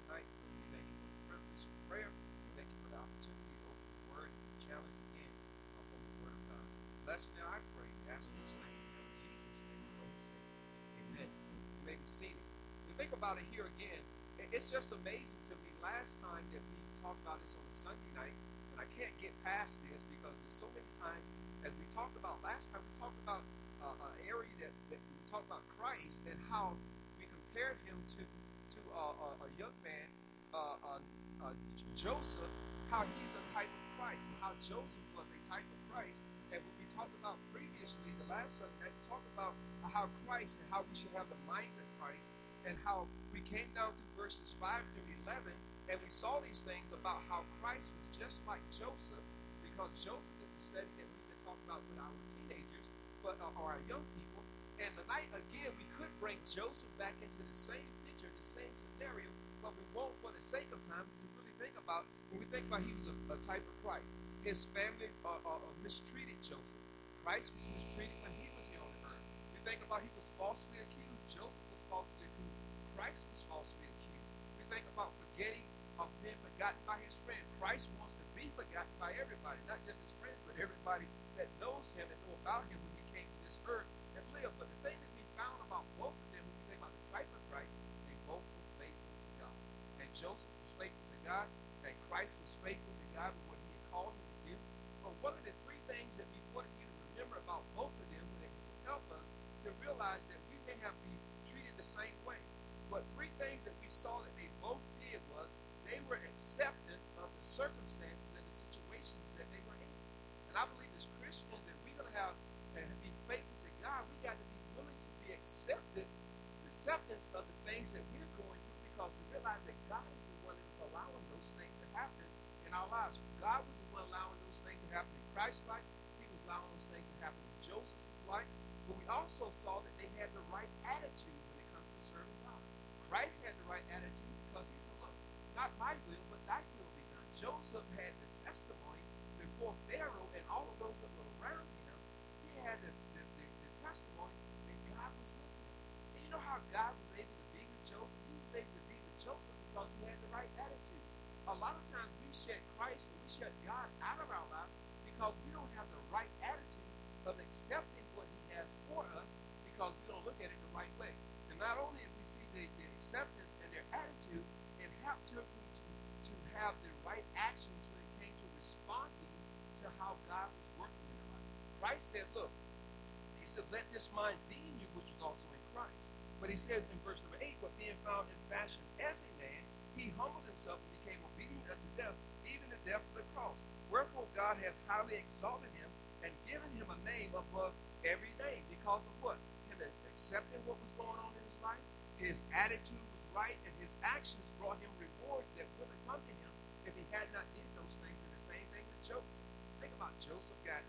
tonight. We thank you for the privilege of prayer. We thank you for the opportunity to open the Word and challenge again from the Word of God. Bless now, I pray. Ask these things in Jesus' name we pray and say, amen. You may be seated. We think about it here again. It's just amazing to me. Last time that we talked about this on a Sunday night, and I can't get past this because there's so many times, as we talked about last time, we talked about an area that we talked about Christ and how we compared him to a young man, Joseph, how he's a type of Christ, and how Joseph was a type of Christ. And when we talked about previously, the last Sunday night, we talked about how Christ and how we should have the mind of Christ, and how we came down through verses 5 through 11, and we saw these things about how Christ was just like Joseph, because Joseph is the study that we've been talking about with our teenagers, or our young people. And tonight, again, we could bring Joseph back into the same picture, the same scenario, but we won't for the sake of time, because we really think about, when we think about he was a type of Christ. His family mistreated Joseph. Christ was mistreated when he was here on the earth. We think about he was falsely accused. Joseph was falsely accused. Christ was falsely accused. We think about forgetting of being forgotten by his friend. Christ wants to be forgotten by everybody, not just his friends, but everybody that knows him and know about him when he came to this earth and lived. But the thing that we found about both of them, when we think about the type of Christ, they both were faithful to God. And Joseph was faithful to God, and Christ was faithful to God with what he had called him to do. But one of the three things that we wanted you to remember about both of them, that will help us to realize that we may have been treated the same way. But three things that we saw that they both did was they were acceptance of the circumstances and the situations that they were in. And I believe as Christians that we're going to have and be faithful to God, we got to be willing to be acceptance of the things that we're going through, because we realize that God is the one that is allowing those things to happen in our lives. God was the one allowing those things to happen in Christ's life. He was allowing those things to happen in Joseph's life. But we also saw that they had the right attitude when it comes to serving God. Christ had the right attitude because he said, look, not my will, but thy will be done. Joseph had the testimony before Pharaoh and all of those that were around him. He had the testimony that God was with him. And you know how God was able to be with Joseph? He was able to be with Joseph because he had the right attitude. A lot of times we shut Christ and we shut God out of our lives because we don't have the right attitude of accepting what he has for us, because we don't look at it the right way. And not only did we see the acceptance and their attitude, it helped them to have the right actions when it came to responding to how God was working in their life. Christ said, look, he said, let this mind be in you, which was also in Christ. But he says in verse number 8, but being found in fashion as a man, he humbled himself and became obedient unto death, even the death of the cross. Wherefore God has highly exalted him and given him a name above every name. Because of what? Him accepting what was going on in his life. His attitude was right, and his actions brought him rewards that wouldn't have come to him if he had not did those things. And the same thing with Joseph. Think about Joseph got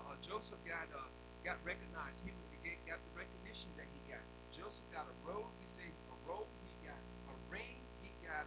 recognized. He got the recognition that he got. Joseph got a robe. He said a robe. He got a ring. He got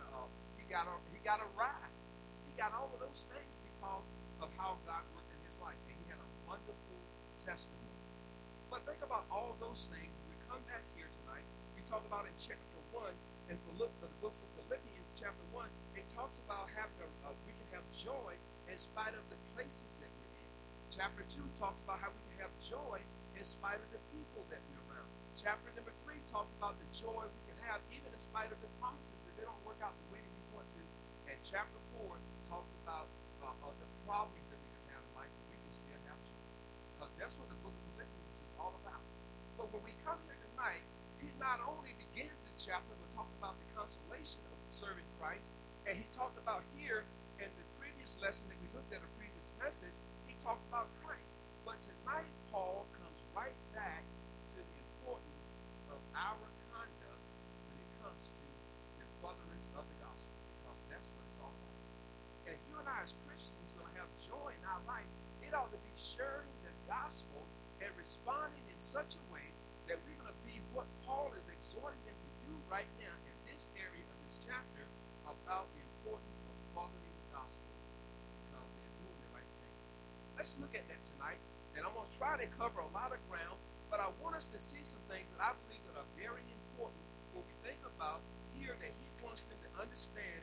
a ride. He got all of those things because of how God worked in his life, and he had a wonderful testimony. But think about all those things. When we come back here tonight, we talk about in chapter 1 and the books of Philippians, chapter 1, it talks about we can have joy in spite of the places that we're in. Chapter 2 talks about how we can have joy in spite of the people that we're around. Chapter number 3 talks about the joy we can have even in spite of the promises if they don't work out the way that we want to. And chapter 4 talks about the problems that we can have in life, but we can still have joy. Because that's what the book of Philippians is all about. But when we come here tonight, he not only begins this chapter, but talks about the consolation of serving Christ. And he talked about here in the previous lesson that we looked at, a previous message, he talked about Christ. But tonight, Paul comes right back to the importance of our conduct when it comes to the furtherance of the gospel, because that's what it's all about. And if you and I as Christians are going to have joy in our life, it ought to be sharing the gospel and responding in such a way that we're going to be what Paul is exhorting them to do right now in this area of this chapter about the importance of following the gospel, because they're doing the right things. Let's look at that tonight, and I'm going to try to cover a lot of ground, but I want us to see some things that I believe that are very important when we think about here that he wants them to understand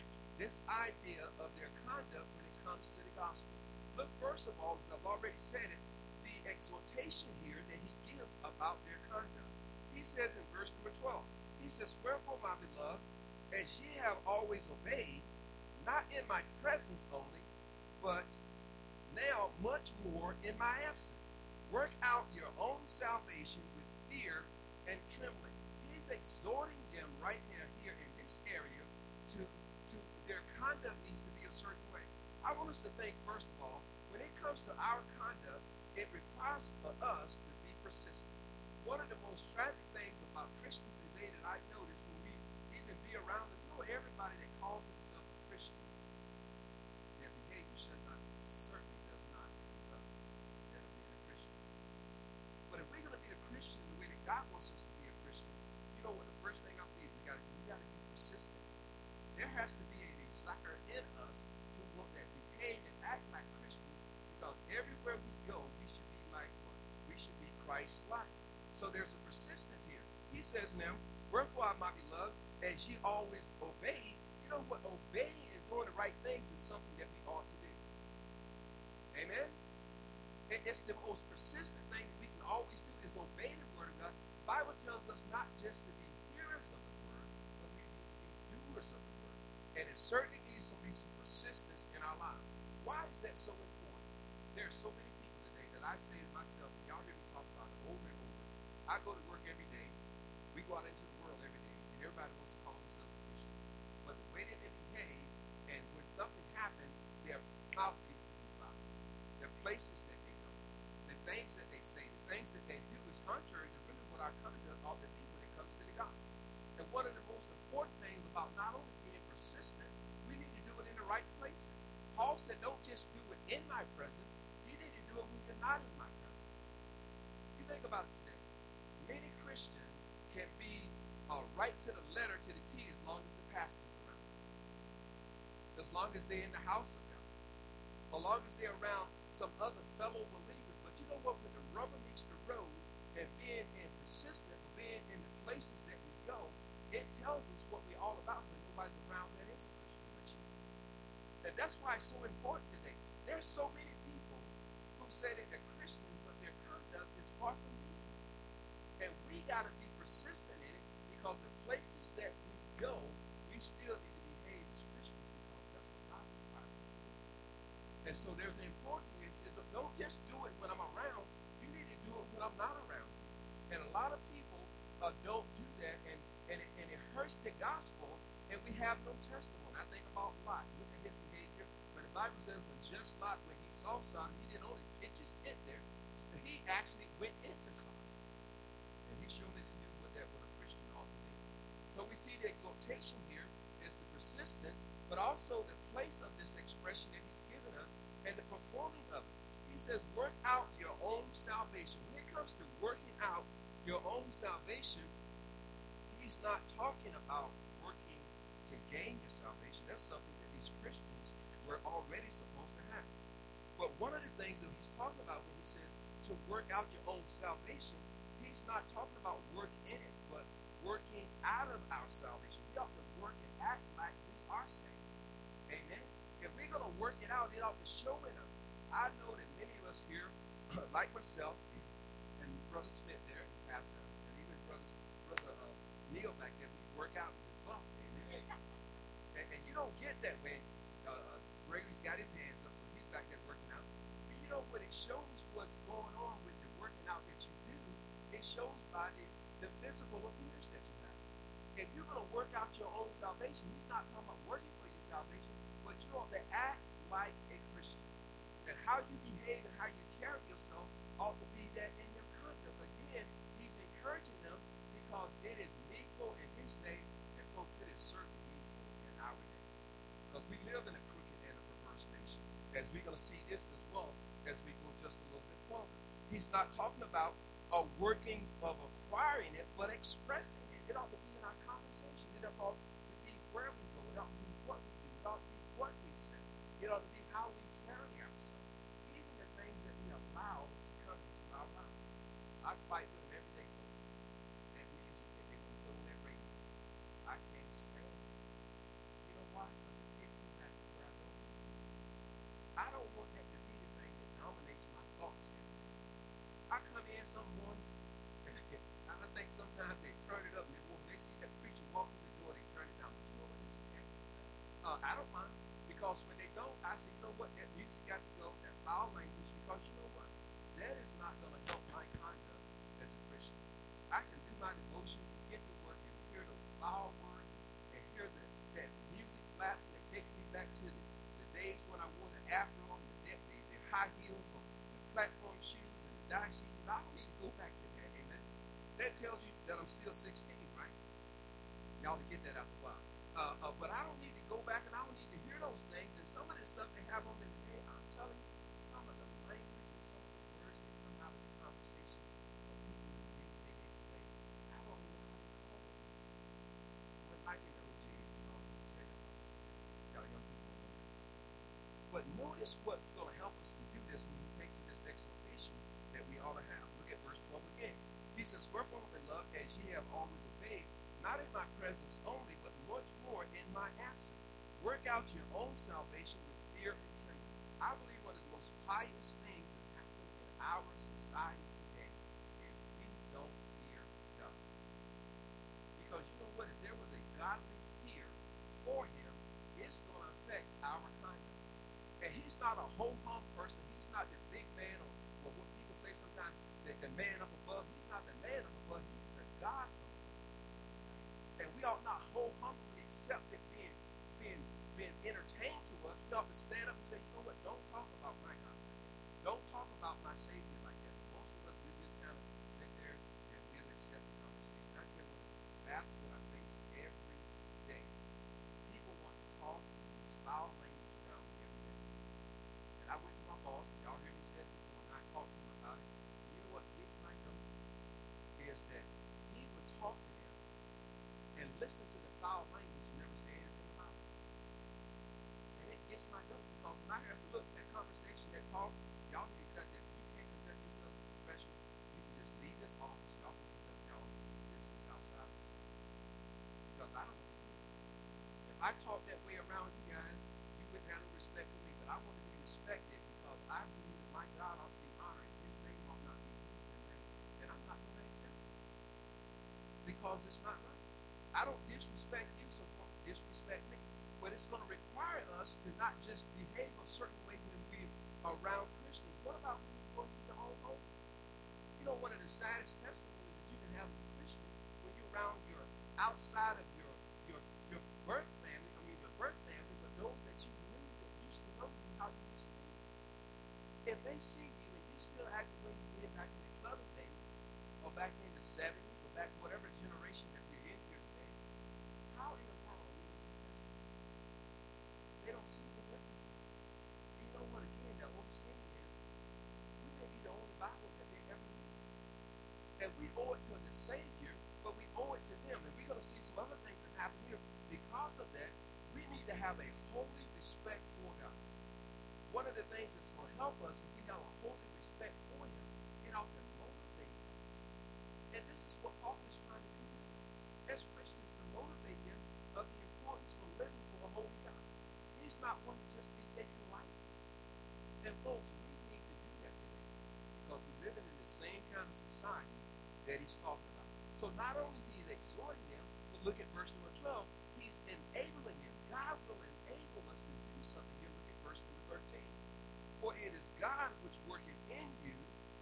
this idea of their conduct when it comes to the gospel. Look, first of all, as I've already said it, the exhortation here that he gives about their conduct. He says in verse number 12, he says, "Wherefore, my beloved, as ye have always obeyed, not in my presence only, but now much more in my absence, work out your own salvation with fear and trembling." He's exhorting them right now here in this area to their conduct needs to be a certain way. I want us to think, first of all, when it comes to our conduct, it requires for us to be persistent. One of the most tragic things about Christians today that I notice when we even be around them, everybody that calls themselves a Christian, their behavior certainly does not conduct that of being a Christian. But if we're going to be a Christian the way that God wants us to be a Christian, you know what the first thing I believe we got to do? We got to be persistent. There has to be a desire in us to want that behave and act like Christians, because everywhere we go, we should be like what? We should be Christ-like. So there's a persistence here. He says now, "Wherefore, my beloved, as ye always obey," you know what? Obeying and doing the right things is something that we ought to do. Amen? It's the most persistent thing that we can always do is obey the word of God. The Bible tells us not just to be hearers of the word, but we need to be doers of the word. And it certainly needs to be some persistence in our lives. Why is that so important? There are so many people today that I say to myself, and y'all hear me talk about it over and over. I go to work every day. We go out into the world every day, and everybody wants to call themselves a Christian. But the way that they behave, and when something happens, their mouthpiece to be found. Their places that they go, the things that they say, the things that they do is contrary to really what our conduct ought to be when it comes to the gospel. And one of the most important things about not only being persistent, we need to do it in the right places. Paul said, "Don't just do it in my presence. You need to do it when you're not in my presence." You think about it today. Many Christians can be right to the letter, to the T, as long as the pastor's around. As long as they're in the house of God. As long as they're around some other fellow believers. But you know what? When the rubber meets the road and being persistent, or being in the places that we go, it tells us what we're all about when nobody's around that is a Christian but you. And that's why it's so important today. There's so many people who say that they're Christians, but their conduct is far from me. And we got to be persistent in it, because the places that we go, we still need to behave as Christians, because that's what God requires us to do. And so there's an important thing. It says, don't just do it when I'm around. You need to do it when I'm not around. And a lot of people don't do that, and it hurts the gospel, and we have no testimony. I think about Lot. Look at his behavior. When the Bible says when just Lot, when he saw Sodom, he didn't only pitch his tent there, he actually went into Sodom. And he surely didn't do what a Christian ought to do. So we see the exhortation here is the persistence, but also the place of this expression that he's given us and the performing of it. He says, work out your own salvation. When it comes to working out your own salvation, he's not talking about working to gain your salvation. That's something that these Christians were already supposed to have. But one of the things that he's talking about when he says to work out your own salvation, he's not talking about work in it, but working out of our salvation. We ought to work and act like we are saved. Amen? If we're going to work it out, it ought to show in us. I know that many of us here, like myself, and Brother Smith there, and Pastor, and even Brother Neil back there, we work out and we bump. Amen? And you don't get that when Gregory's got his hands up, so he's back there working out. But you know what? It shows what's going on with the working out that you do. It shows by the physical appearance that you have. If you're going to work out your own salvation, he's not talking about working for your salvation, but you ought to act like a Christian. And how you behave and how you carry yourself ought to be that in your conduct. Again, he's encouraging them because it is needful in his day, and folks, it is certainly needful in our day. Because we live in a crooked and a perverse nation. As we're going to see this as well as we go just a little bit further. He's not talking about a working of acquiring it, but expressing it. It ought to be in our conversation. It ought to be where we go. It ought to be what we do. It ought to be what we say. It ought to be how we carry ourselves. Even the things that we allow to come into our lives. I fight with them every day, folks. That music that they want to put on that radio. I can't stand it. You know why? Because it takes Y'all to get that out the wild. But I don't need to go back and I don't need to hear those things. And some of this stuff they have on them today, I'm telling you, some of the language and some of the words that come out of the conversations of people in the youth they make today, I don't even know how to call them. When like in the OJs and all, let me tell you about that. Y'all young people don't know that. But notice what's going to help us to do this when he takes in this exhortation that we ought to have. Look at verse 12 again. He says, wherefore, beloved, as ye have always obeyed, not in my presence only, but much more in my absence. Work out your own salvation with fear and trembling. I believe one of the most pious things that happen in our society today is we don't fear God. Because you know what? If there was a godly fear for him, it's going to affect our conduct. And he's not a ho-hum person. He's not the big man or what people say sometimes, the man up above. He's not the man up above. He's the God. And we ought not wholeheartedly accept it being entertained to us. We ought to stand up and say, you know what, don't talk about my God like that. Don't talk about my Savior like that. Most of us, we just kind of sit there and we'll accept the conversation. I tell you what, baffles that I face every day. People want to talk and use foul language around me every day. And I went to my boss, and y'all hear me say it before, and I talked to him about it. And you know what gets my goat? Is that he would talk to them and listen to the foul language and never say anything about it. And it gets my goat because when I hear, I said, look, that conversation, that talk, y'all need to cut that. If you can't conduct yourselves as a professional, you can just leave this office. Y'all can conduct y'all's business outside of this office. Because I don't want to do it. If I talk that way around you guys, you wouldn't have no respect for me. But I want to be respected because I believe that my God ought to be honored. His name ought not be used in vain. And I'm not going to accept it. Because it's not right. I don't disrespect you, so don't disrespect me. But it's going to require us to not just behave a certain way when we're around Christians. What about when you go to your own home? You know, one of the saddest testimonies that you can have as a Christian when you're around your outside of your birth family, your birth family, but those that you knew that used to know you, how you used to be. If they see you and you still act the way you did back in the clubbing days, or back in the 70s, or back whatever generation that we're in here today, how in the world are we going to be tested? They don't see the difference. You know what, again, the old saying is, we may be the only Bible that they ever read. And we owe it to the Savior, but we owe it to them. And we're going to see some other things that happen here. Because of that, we need to have a holy respect for God. One of the things that's going to help us if we have a holy respect for him, it ought to motivate us. And this is what Paul is trying to do as Christians, to motivate him of the importance of living for a holy God. He's not one to just be taken lightly. And folks, we need to do that today because we're living in the same kind of society that he's talking about. So not only is he exhorting them, but look at verse number 12, he's enabling them. God will enable us to do something here. Look at verse number 13. For it is God which worketh in you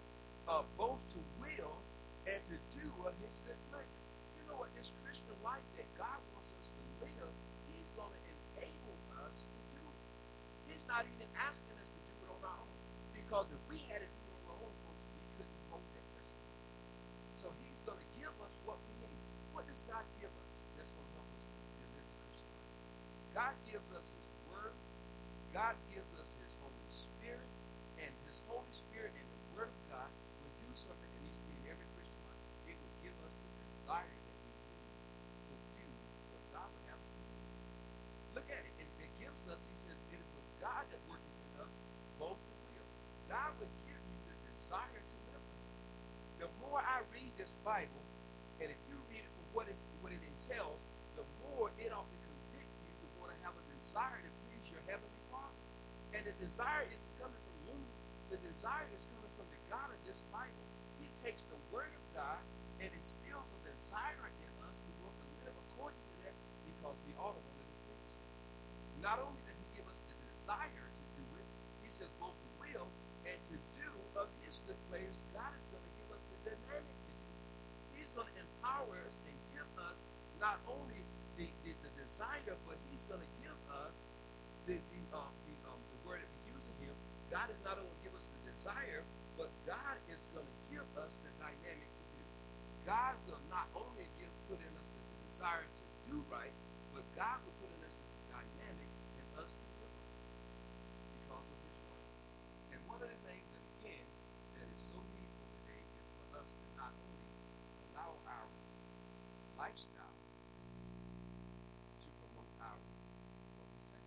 both to will and to do of his good pleasure. You know what? This Christian life that God wants us to live, he's going to enable us to do it. He's not even asking us to do it on our own. Because if we had to do it on our own, folks, we couldn't hold that testimony. So he's going to give us what we need. What does God give us that's going to help us to live the Christian life? God gives us his word. God gives us his Holy Spirit. And his Holy Spirit and the word of God will do something that needs to be in every Christian life. It will give us the desire that we need to do what God would have us to do. Look at it. It gives us, he says, it was God that worked in us both the will. God would give you the desire to live for him. The more I read this Bible, and if you read it for what it entails, the more it ought to convict you to want to have a desire to please your Heavenly Father. And the desire isn't coming from you. The desire is coming from the God of this Bible. He takes the Word of God and instills a desire in us to want to live according to that because we ought to want to please him. Not only does he give us the desire to do it, he says both the will and to do of his good pleasure. God is going to give us the dynamic to do it. He's going to empower us and give us not only the desire, but he's going to give us the word that we use in him. God is not only give us the desire, but God is going to give us the dynamic to do. God will not only put in us the desire to do do right, but God will put in us a dynamic in us to live right because of His Word. And one of the things, and again, that is so needful today is for us to not only allow our lifestyle to promote our what we say.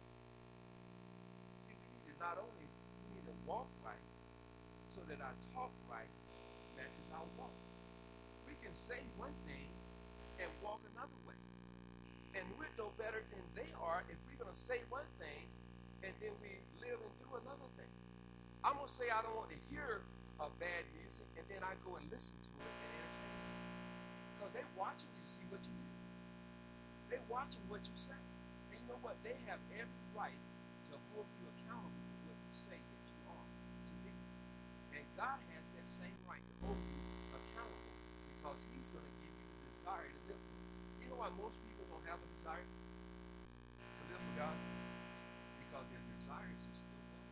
See, we need to not only walk right so that our talk right matches our walk. We can say one thing and walk another way. And we're no better than they are if we're going to say one thing and then we live and do another thing. I'm going to say I don't want to hear bad music, and then I go and listen to it and entertain it. Because they're watching you see what you do. They're watching what you say. And you know what? They have every right to hold you accountable for what you say that you are to them. And God has that same right to hold you accountable because He's going to give you the desire to live for Him. You know why most people don't have a desire to live for God? Because their desires are still low.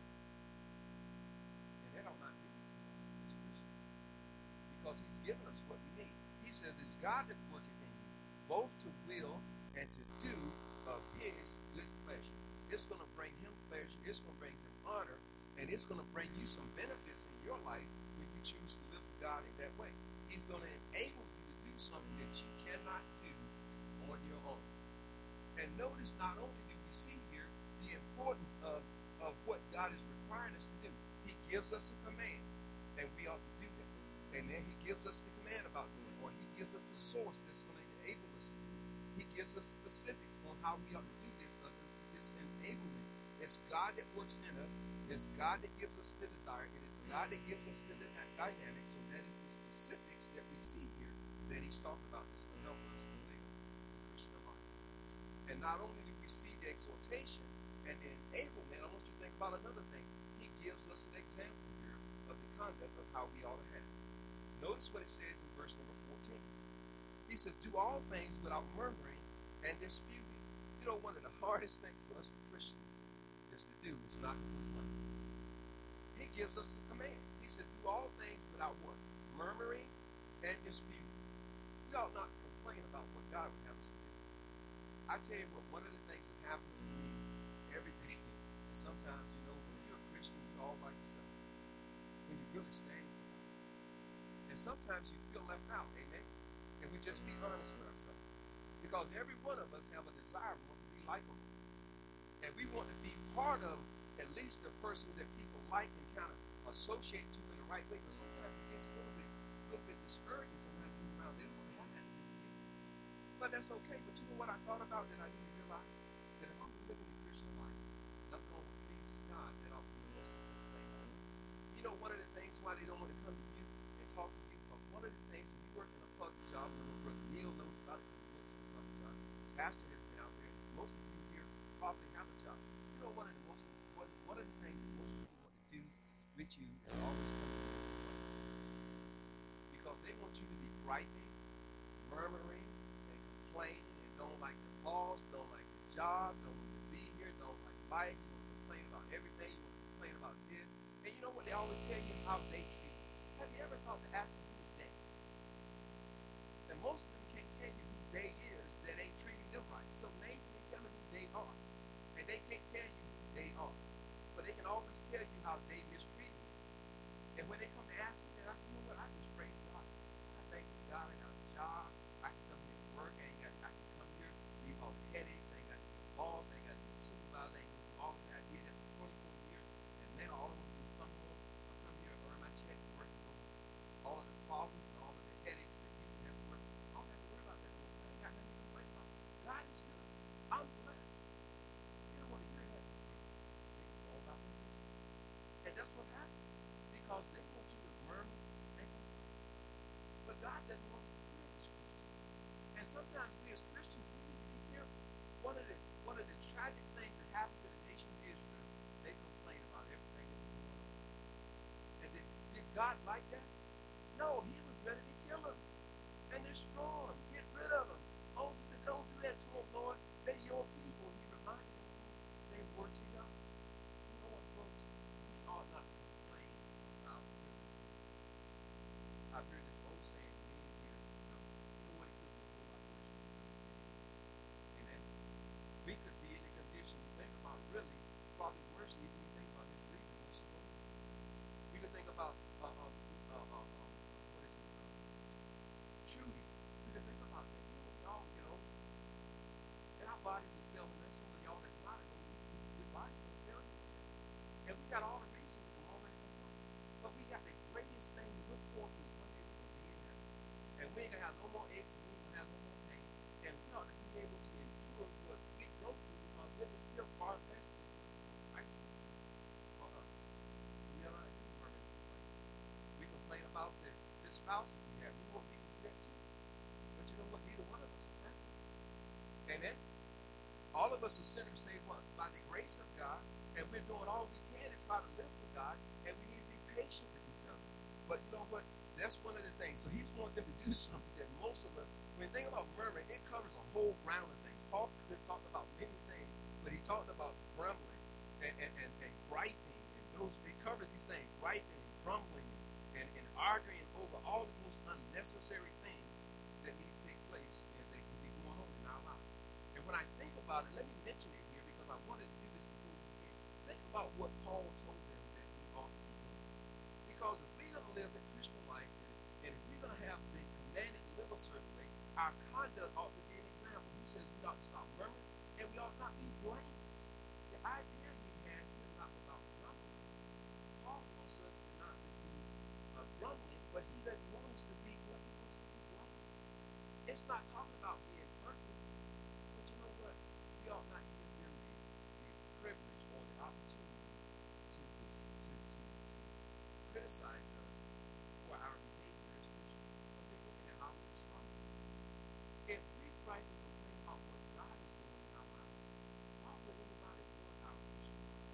And that ought not be to us as Christians. Because He's given us what we need. He says it's God that worketh in you, both to will and to do of His good pleasure. It's going to bring Him pleasure. It's going to bring Him honor. And it's going to bring you some benefits in your life when you choose to live for God in that way. He's going to enable you to do something that you cannot do on your own. And notice, not only do we see here the importance of what God is requiring us to do, He gives us a command, and we ought to do that. And then He gives us the command about doing it, or He gives us the source that's going to enable us to do it. He gives us specifics on how we ought to do this, this enablement. It's God that works in us. It's God that gives us the desire. It is God that gives us the dynamic. So that is the specifics that we see here that He's talking about. This will help us to live the Christian life. And not only do we see the exhortation and the enablement, I want you to think about another thing. He gives us an example here of the conduct of how we ought to have. Notice what it says in verse number 14. He says, do all things without murmuring and disputing. You know, one of the hardest things for us as Christians is to do is not to complain. He gives us a command. He says, do all things without what? Murmuring and disputing. We ought not complain about what God would have us to do. I tell you what, one of the things that happens to me every day, and sometimes, you know, when you're a Christian, you're all by yourself. When you really stand for God. And sometimes you feel left out, amen? And we just be honest with ourselves. Because every one of us have a desire to be likable. And we want to be part of at least the person that people like and kind of associate to in the right way. But sometimes it gets a little bit discouraging sometimes people around. They don't want to have that. But that's okay. But you know what I thought about that I need to realize? That if I'm living the Christian life, and I'm going to please God, that I'll do the most important things. You know, one of the things why they don't want to come to you and talk to you, because one of the things when you work in a public job, and Brother Neil knows about it because he works in a public job, Pastor has been out there, and most of you here probably have a job. You know, one of the things that most people want to do with you is always come to you and complain. Because they want you to be griping, murmuring, and complaining, and don't like the boss, don't like the job, don't want to be here, don't like life, you want to complain about everything, you want to complain about this. And you know what? They always tell you how they treat you. Have you ever thought to ask them who is they? And most of them can't tell you who they is that ain't treating them right. So name me, tell me who they are. And they can't tell you who they are. But they can always tell you how they mistreated you. And when they come to ask me, then I say, you know what? I just praise God. I thank God I got a job. I can come here and work. I can come here, leave all the headaches. I ain't got to be a boss. I ain't got to be a supervisor. I ain't going to do all of that. I did that for 24 years. And now all I want to do is come home. I come here, earn my check, work, and go home. All of the problems and all of the headaches that used to have to work, I don't have to worry about that. So I ain't got nothing to complain about. God is good. I'm blessed. You don't want to hear that. They can go about with this. And that's what happens. Because they want you to murmur and complain. But God doesn't want us to do that as Christians. And sometimes we as Christians, we need to be careful. One of the tragic things that happened to the nation of Israel, they complain about everything that was going on. And did God like that? No, He was ready to kill them and destroy them, get rid of them. Moses said, don't do that to them, Lord. They're your people. He reminded them who they were to God. You know what, folks? We ought not complain about everything. I've heard this old saying many years ago. You know what? It could be a whole lot worse than it is. we ain't gonna have no more aches and we ain't gonna have no more pain. And we ought to be able to endure what we go through because it is still far less than what Christ will do for us. We are not to murmur and complain. We complain about the spouses we have. You know what, we can do that too. But you know what? Neither one of us are perfect. Amen? All of us are sinners saved by the grace of God, and we're doing all we can to try to live for God, and we need to be patient with each other. But you know what? That's one of the things. So he's wanting them to do something that most of us, when you think about murmuring, it covers a whole round of things. Paul could have talked about many things, but he talked about grumbling and griping, and those, it covers these things, griping and grumbling and arguing over all the most unnecessary things that need to take place and they can be going on in our lives. And when I think about it, let me mention it here because I wanted to do this before we begin. Think about what Paul told them that we ought to be doing. Because if we're going to live the Christian life, and if we're going to have been commanded to live a certain way, our conduct ought to be an example. He says we ought to stop murmuring, and we ought not be blameless. The idea he has here, not without grumbling. Paul wants us to not to be grumbling, but he doesn't want us to be what he wants to be blameless. It's not talking about being perfect, but you know what? We ought not give them the privilege or the opportunity to criticize us for our behavior as Christians. Because they're looking at how we respond. If we gripe and complain about what God is doing in our lives, why would anybody want our Christian life?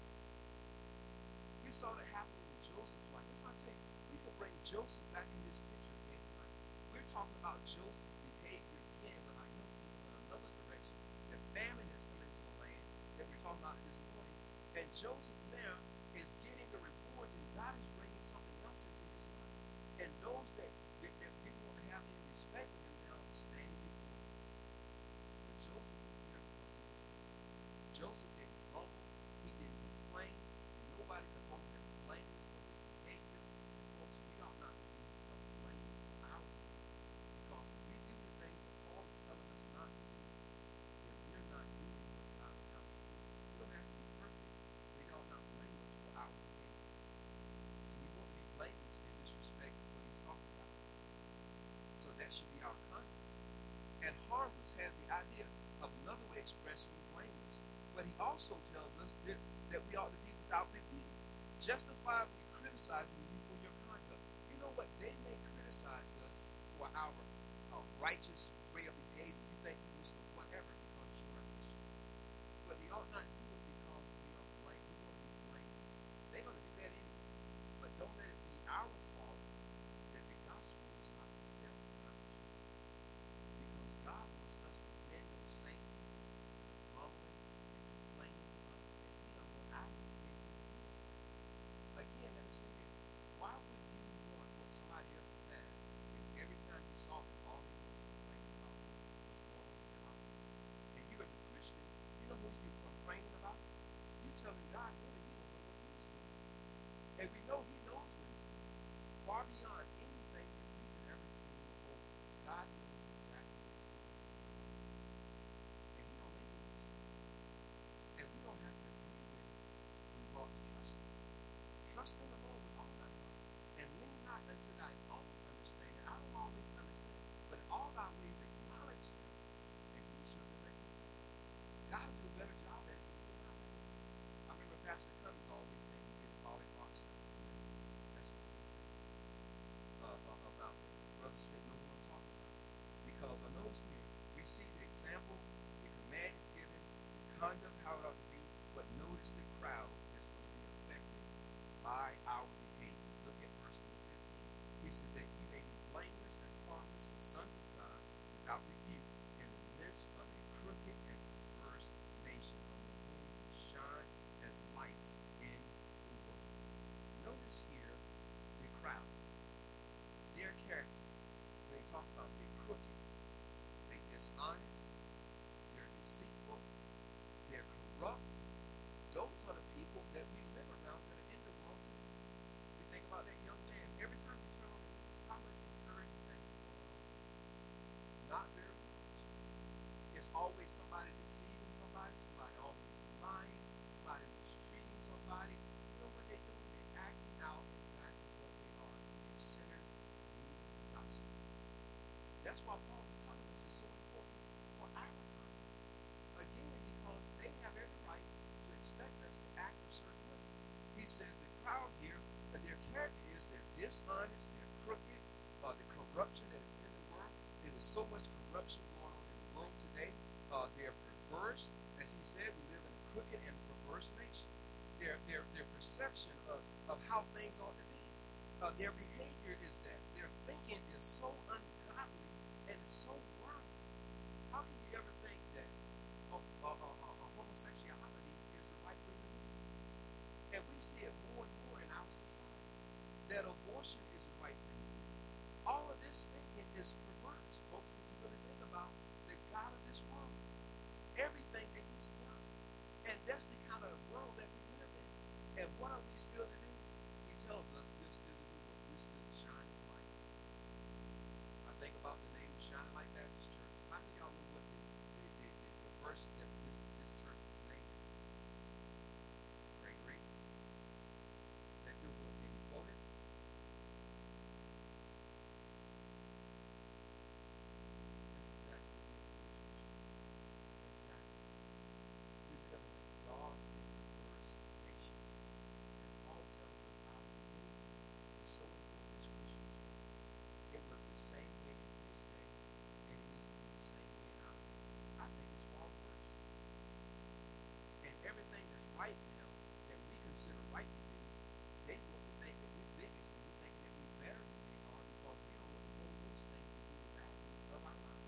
We saw that happen in Joseph's life. That's why I tell you, we could bring Joseph back in this picture again tonight. We're talking about Joseph's behavior again, but I know people in another direction. The famine has come into the land that we're talking about this morning. And Joseph now is getting the rewards, and God is bringing something else into his life. And those that didn't want to have any respect for him now are standing before him. But Joseph was there because he was there. Joseph didn't grumble, he didn't complain, and nobody could hold him blameless for his behavior. And folks, we ought not to be blameless for our behavior. Because if we do the things that Paul is telling us not to do, then we're not doing what God would have us to do. We don't have to be perfect, but we ought not blame us for our behavior. So we want to be blameless in this respect is what he's talking about. So that should be our conduct. And harmless has the idea of another way expressing blameless. But he also tells us that we ought to be without repeating, justifiably criticizing you for your conduct. You know what? They may criticize us for our righteous way of behaving. You think you listen to whatever because you are a Christian. But they ought not do it because we are blameless. We want to be blameless. They're going to do that anyway. But don't let it be our fault that the gospel is not fulfilled in our Christian life. Because God wants us to bend those same people that are grumbling and complaining to us and him what our behavior to be like. Again, let me say this. Why would you want what somebody else has if every time you saw them, all they do is complain about what's going on in their life? And you as a Christian, you know what you're complaining about? You telling God, really, you don't know what he's doing. And we know he knows what he's doing. Far beyond anything that we can ever dream or hope. God knows exactly what he's doing. And he don't make any mistakes. And we don't have to agree with him. We ought to trust him. Trust in the Lord with all thy heart. And lean not unto thine own understanding. I don't always understand. But in all thy ways acknowledge him, and he shall direct your path. God will do a better job at it than you and I ever will. I remember Pastor Cummings always saying he did the polyglot stuff. That's what he said about that. Brother Smith knows what I'm talking about. Because I notice here, we see the example, the command is given, the conduct, how it ought to be, but notice the crowd that's going to be affected by our behavior. Look at verse number 15. He said that you may be blameless and harmless, the sons of God, without rebuke, in the midst of a crooked and perverse nation, among whom you shine as lights in the world. Notice here the crowd, their character. When they talk about they're crooked, they're dishonest, they're deceitful, they're corrupt. Those are the people that we live around that are in the world today. We think about that young man. Every time you turn on the news, how much encouraging things are going on? Not very much. It's always somebody deceiving somebody always lying, somebody mistreating somebody. You know what they're doing? They're acting out exactly what they are. They're sinners needing the gospel. said, we live in a crooked and perverse nation. Their perception of how things ought to be, their behavior is that. Their thinking is so ungodly and it's so worldly. How can you ever think that homosexuality is the right way to live? And we see it more and more in our society, that abortion is the right thing to do. All of this thinking is perverse, folks, when you really think about the God of this world, everything that he's done. And that's the kind of world that we live in. And what are we still to do? He tells us we're still to do what? We're still to shine his light. I think about the name Shining Light Baptist Church. How many of y'all know what the verse that this church was named? Great. That good one. Can you quote it? That's exactly what we do. Exactly. We live in a dark and perverse nation. And Paul tells us our behavior is so important as Christians. It was the same way in his day, and it needs to be the same way in our day. I think it's far worse. And everything that's right now that we consider right to do, they want to think that we're biggest and we're thinking that we're better than they are because we don't want to hold those things to be the values of our lives.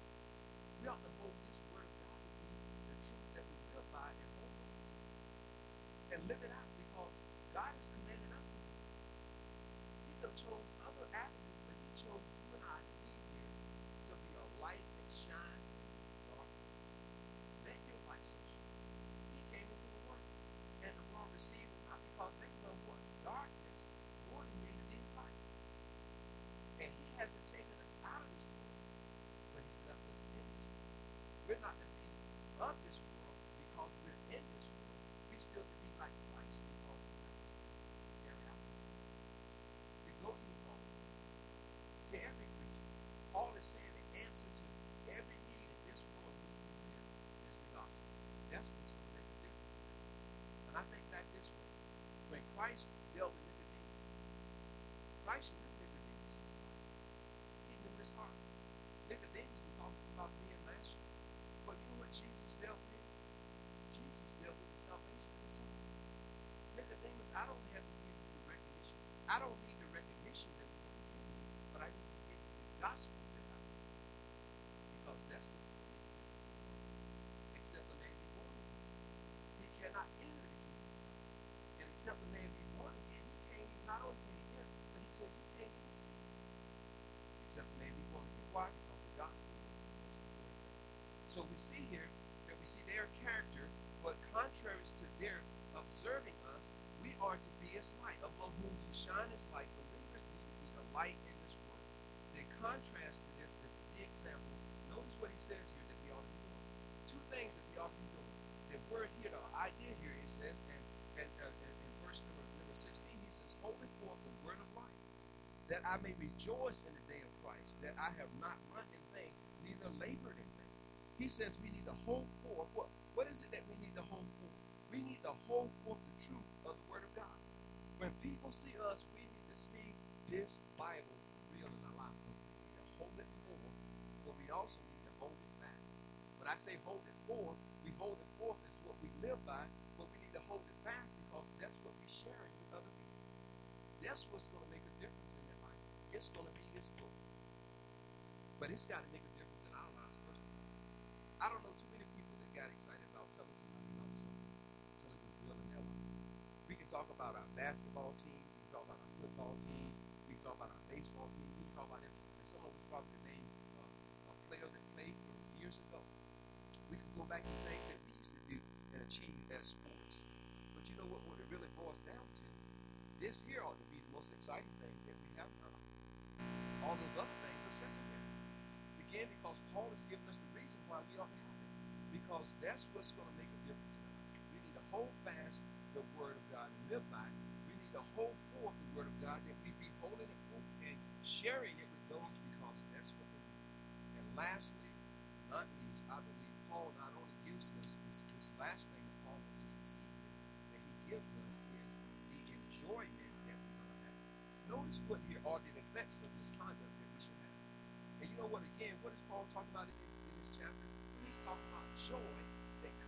We ought to hold this word of God to be the truth that we live by and hold on to it and live it out because God has commanded us to do it. He could have chose other avenues, but he chose you and I to be here to be a light that shines in this dark world. Let your light so shine. He came into the world, and the world received him not because they love what? Darkness more than they did light. And he hasn't taken us out of this world, but he's left us in this world. We're not to be of this world because we're in this world. We're still to be like Christ because he left us to carry out this world. To go ye all to every creature. Paul is saying the answer to every need in this world in which we live is the gospel. That's what's going to make a difference in it. And I think back this way. When Christ dealt with Nicodemus, Christ knew Nicodemus' life. He knew his heart. Nicodemus was talking about being master. But you know what Jesus dealt with? Jesus dealt with the salvation of his soul. Nicodemus, I don't have to give you the recognition. I don't need the recognition that you want to give me, but I need to give you the gospel that I preach. Because that's what's going to make a difference in your life. Except the man be born again. He cannot enter the kingdom of God. And except the man be born again, you can't even, not only can he enter, but he says you can't even see. Except the man be born again. Why? Because the gospel was the most important thing. So we see here that we see their character, but contrary to their observing us, we are to be as light, among whom you shine as light. Believers need to be the light in this world. The contrast to this is the example. Notice what he says here that we ought to be doing. Two things that we ought to be doing. The word here, the idea here, it says, and in verse number 16, he says, holding forth the word of life, that I may rejoice in the day of Christ, that I have not run in vain, neither labored in vain. He says we need to hold forth. What is it that we need to hold forth? We need to hold forth the truth of the word of God. When people see us, we need to see this Bible for real in our lives because we need to hold it forth, but we also need to hold it fast. When I say hold it forth, we hold it forth is what we live by, but we need to hold it fast because that's what we're sharing with other people. That's what's going to make a difference in their life. It's going to be this book. But it's got to make a difference in our lives first of all. I don't know too many people that got excited about telling somebody about something until it was real in their life. We can talk about our basketball team, we can talk about our football team, we can talk about our baseball team, we can talk about everything. And some of us probably can name players that played from years ago. We can go back to things that we used to do and achieve as sports. But you know what it really boils down to? This here ought to be the most exciting thing that we have in our life. All those other things are secondary. Again, because Paul has given us the reason why we ought to have it. Because that's what's going to make a difference in our life. We need to hold fast the word of God and live by it. We need to hold forth the word of God, that we be holding it forth and sharing it with those because that's what we need. And lastly, not least, I believe Paul not only gives us this last thing that Paul wants us to see here, that he gives us is the enjoyment that we're going to have. Notice what here are the effects of this conduct that we should have. And you know what, again, what is Paul talking about in this chapter? He's talking about joy that comes in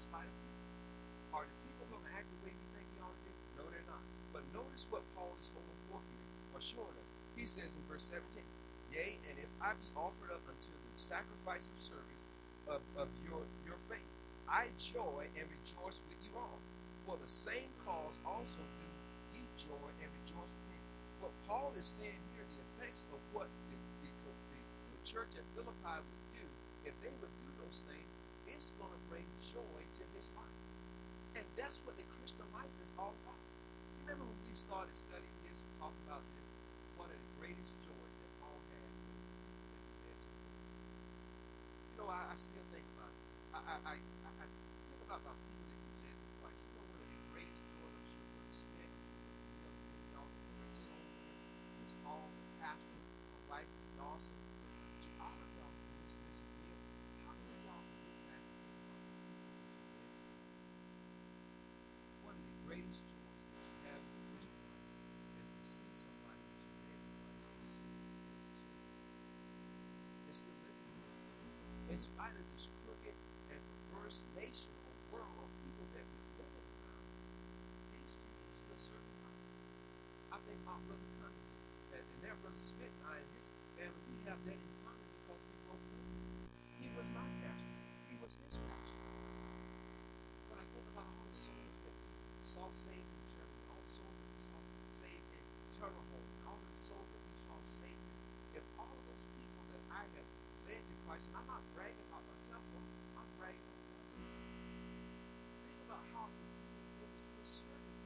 spite of people. Are the people going to act the way you think they ought to do? No, they're not. But notice what Paul is holding forth here, or showing us. He says in verse 17, yea, and if I be offered up unto the sacrifice of service of your faith, I joy and rejoice with you all. For the same cause also do ye joy and rejoice with me. What Paul is saying here, the effects of what the church at Philippi would do, if they would do those things, it's going to bring joy to his life. And that's what the Christian life is all about. You remember when we started studying this and talking about this, one of the greatest joys that Paul had was that he led to the Lord. You know, I still think about it. I think about people that he led to Christ. You know, one of the greatest joys, I'm sure, was Smith. You know, y'all was a great soul winner. His Paul, the pastor, my wife was Dawson. All of y'all, Mrs. Neal, how many of y'all can look back and think about the people that you led to Christ? One of the greatest joys that you have in the Christian life is to see somebody that you led to Christ and see it's the living one. In spite of this crooked and perverse nation or world of people that we're living around, these people still serve God. I think my brother Cummings and their brother Smith and I and his family, we have that in common because we broke up. He was my pastor. He was his pastor. But I think about all the souls that we saw saved in Germany, all the souls that we saw saved in Terre Haute, and all of the souls that we saw saved in. If all of those people that I have led to Christ, and I'm not bragging about myself, I'm bragging on God. Think about how the people they were still serving.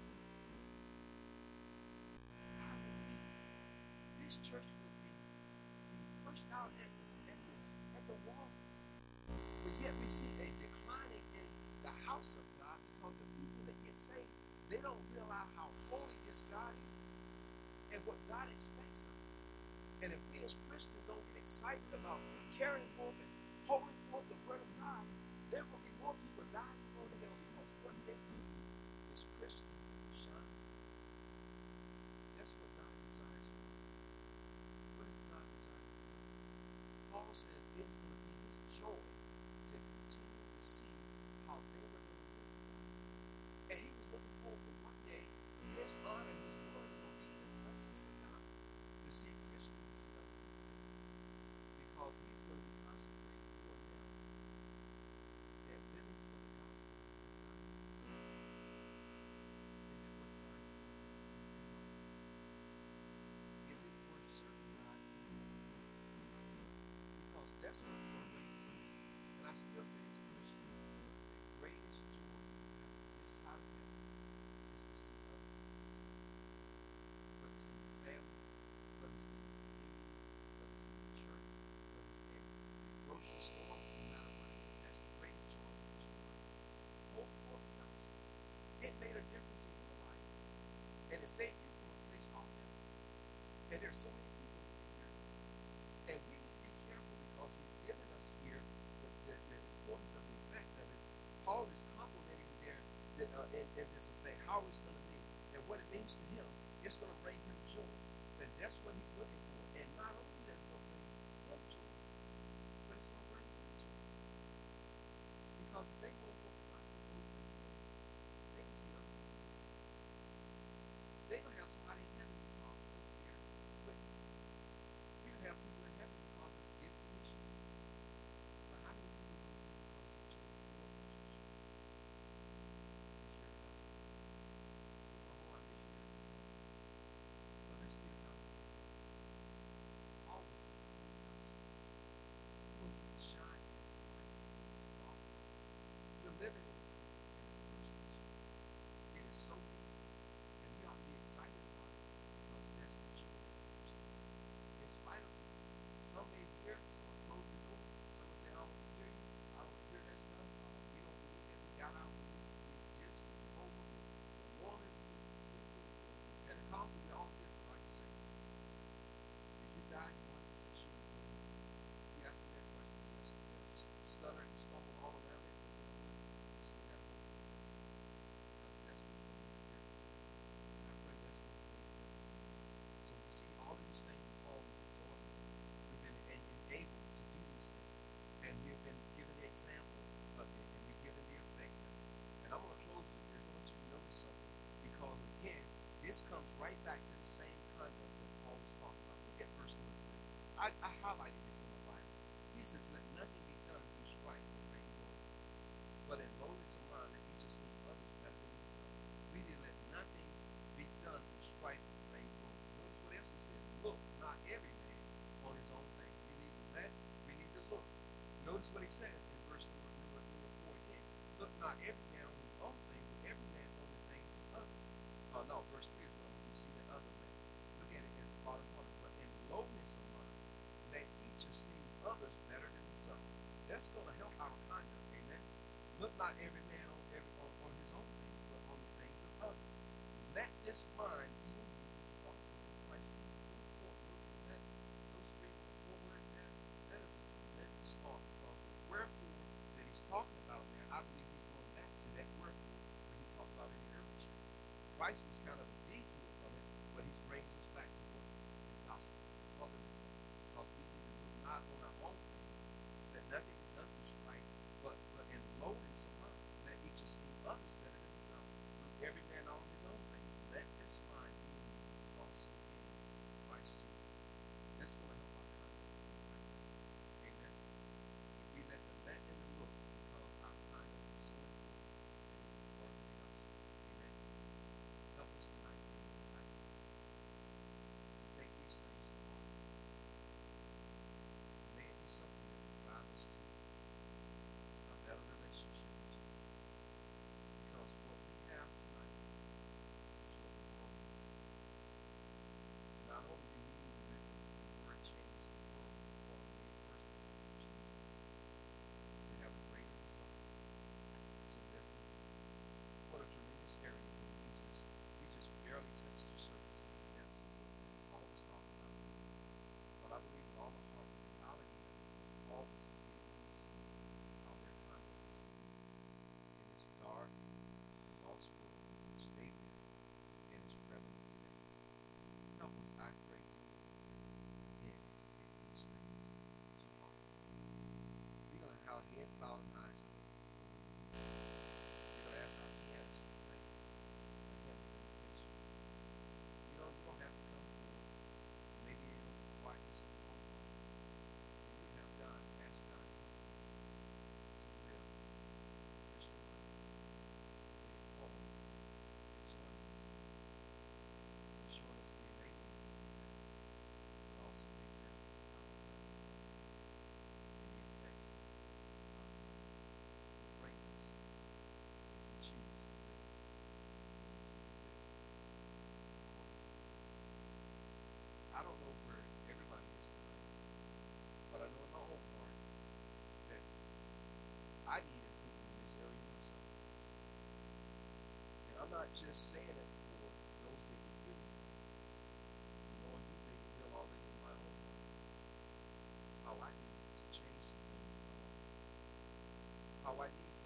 How would this church would be pushed out at the walls. But yet we see a declining in the house of God because the people that get saved, they don't realize how holy this God is and what God expects of us. And if we as Christians don't get excited about carrying forth and holding forth the word of God, there will be more people dying and going to hell because what they do is Christian shines. That's what God desires for us. What does God desire for us? Paul says it is going to be his joy to continue to see how they were going to live for God. And he was looking forward to one day his honor and his glory will be in the presence of God to see Christians and see other people. Because he's going to be consecrating you and them and living for the gospel of God. Is it worth dying for? Is it worth serving God? Because that's what's going to bring you. And I still say as a Christian, the greatest joy you have this side of heaven is to see other people. Whether it's in your family, whether it's in your community, whether it's in your church, whether it's in the grocery store, no matter what it is, that's the greatest joy that you have. Hold forth the gospel. It made a difference in your life. And it saved you from a place called hell. And there's so many people who need to hear it. And we need to be careful because he's given us here the importance of the effect of it. Paul is complimenting there in this effect, how it's going to be, and what it means to him. It's going to bring him joy. And that's what he's looking for. And not only that it's going to bring him joy, but it's going to bring them joy. Because if they won't go to the gospel for him, they can see other people this. They're going to have somebody in heaven because of their witness. You're going to have people in heaven because it's given mission. But how many people are going to be because you chose your mission? Share the gospel. People are, oh, I'm missionaries. But let's be a gospel. each esteem others better than themselves. That's going to help our conduct. Amen. Look not every man on his own things, but on the things of others. Let this mind be in you, which is also in Christ Jesus. Look at that. Those three or four words there. That is a tremendous thought, because the wherefore that he's talking about there, I believe he's going back to that wherefore when he talked about in the early church. Christ was kind of a detour from it, but he's bringing us back to what? His gospel, the furtherance of it. Because we need to look not on our own things, that nothing is done through strife, but in lowliness of mind, let each esteem others better than himself. Look every man on his own things. Let this mind be in you, which is also in Christ Jesus. That's going to help our conduct. Amen. If we let the let and the look, because our conduct is so important, and it will further the gospel. Amen. Help us tonight, to take these things to heart. May it be something that will drive us to a better relationship with you. Because what we have tonight is what the world needs. Not only do we need to let the word change the world, but may it first of all change us to have a greater result. So therefore, what a tremendous area where we just barely touched the surface and the depths of what Paul was talking about. But I believe with all my heart the reality of it was Paul was getting them to see how their conduct was to be in this dark, lost world, which they live, and is prevalent today. Help us, I pray, again, to take these things to heart. We're going to have heads bowed and eyes closed. We're going to ask our hands to play a hymn of invitation. You don't have to come forward. Maybe in the quietness of your own heart. And you have God, ask God to help you to live the Christian life the way Paul exhorted us. And showing us the enablement to do that, but also the example of how our conduct and the effects of our conduct will bring us if we choose to live and continue to live according to the word. I don't know where everybody is tonight, but I know in my own heart that I need improvement in this area myself. And I'm not just saying it for those that can hear me tonight. Lord, you made it real already in my own heart. How I need to change some things in my life. How I need